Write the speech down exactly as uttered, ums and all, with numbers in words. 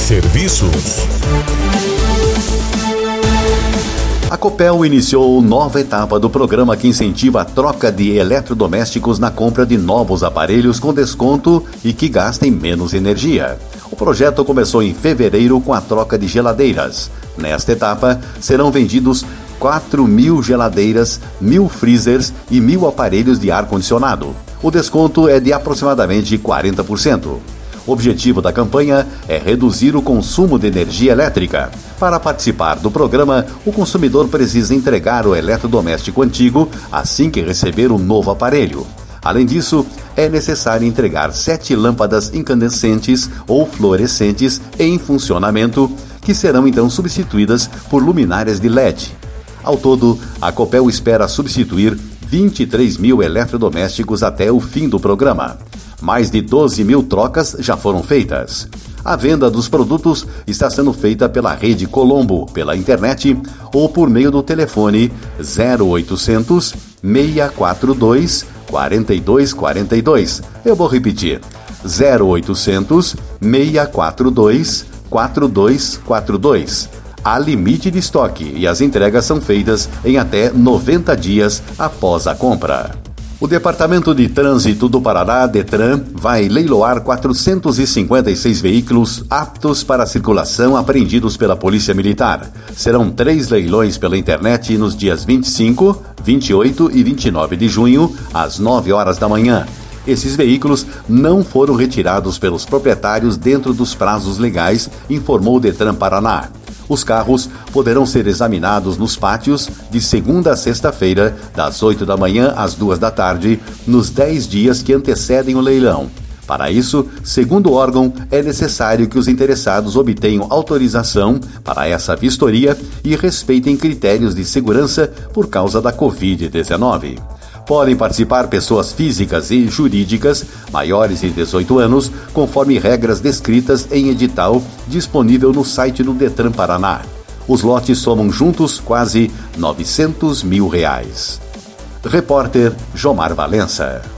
Serviços. A Copel iniciou nova etapa do programa que incentiva a troca de eletrodomésticos na compra de novos aparelhos com desconto e que gastem menos energia. O projeto começou em fevereiro com a troca de geladeiras. Nesta etapa, serão vendidos quatro mil geladeiras, mil freezers e mil aparelhos de ar-condicionado. O desconto é de aproximadamente quarenta por cento. O objetivo da campanha é reduzir o consumo de energia elétrica. Para participar do programa, o consumidor precisa entregar o eletrodoméstico antigo assim que receber o novo aparelho. Além disso, é necessário entregar sete lâmpadas incandescentes ou fluorescentes em funcionamento, que serão então substituídas por luminárias de L E D. Ao todo, a Copel espera substituir vinte e três mil eletrodomésticos até o fim do programa. Mais de doze mil trocas já foram feitas. A venda dos produtos está sendo feita pela Rede Colombo, pela internet ou por meio do telefone zero oitocentos, seis quatro dois, quatro dois quatro dois. Eu vou repetir. zero oitocentos, seis quatro dois, quatro dois quatro dois. Há limite de estoque e as entregas são feitas em até noventa dias após a compra. O Departamento de Trânsito do Paraná, DETRAN, vai leiloar quatrocentos e cinquenta e seis veículos aptos para circulação apreendidos pela Polícia Militar. Serão três leilões pela internet nos dias vinte e cinco, vinte e oito e vinte e nove de junho, às nove horas da manhã. Esses veículos não foram retirados pelos proprietários dentro dos prazos legais, informou o DETRAN Paraná. Os carros poderão ser examinados nos pátios de segunda a sexta-feira, das oito da manhã às duas da tarde, nos dez dias que antecedem o leilão. Para isso, segundo o órgão, é necessário que os interessados obtenham autorização para essa vistoria e respeitem critérios de segurança por causa da covid dezenove. Podem participar pessoas físicas e jurídicas maiores de dezoito anos, conforme regras descritas em edital disponível no site do DETRAN Paraná. Os lotes somam juntos quase novecentos mil reais. Repórter Jomar Valença.